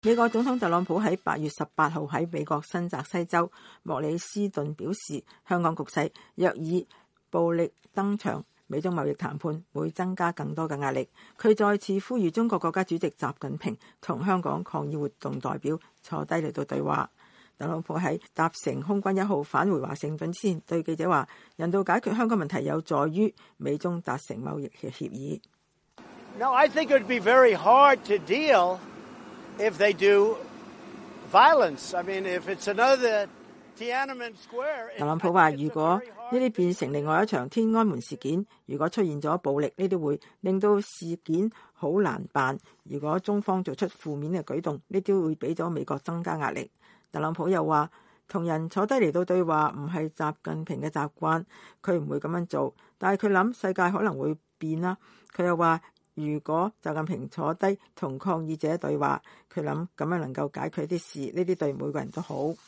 美國總統特朗普喺8月18號喺美國新澤西州莫里斯頓表示，香港局勢若以暴力登場，美中貿易談判會增加更多嘅壓力。佢再次呼籲中國國家主席習近平同香港抗議活動代表坐低嚟到對話。特朗普喺搭乘空軍1號返回華盛頓之前，對記者話：人道解決香港問題有助於美中達成貿易嘅協議。 No, I think it would be very hard to deal if they do violence. I mean, if it's another Tiananmen Square. 特朗普話：如果呢啲變成另外一場天安門事件，如果出現咗暴力，呢啲會令到事件好難辦。如果中方做出負面嘅舉動，呢啲會俾咗美國增加壓力。特朗普又話：同人坐低嚟到對話唔係習近平嘅習慣，佢唔會咁樣做。但係佢諗世界可能會變啦。佢又話：如果習近平坐低同抗議者對話，佢諗咁樣能夠解決啲事，呢啲對每個人都好。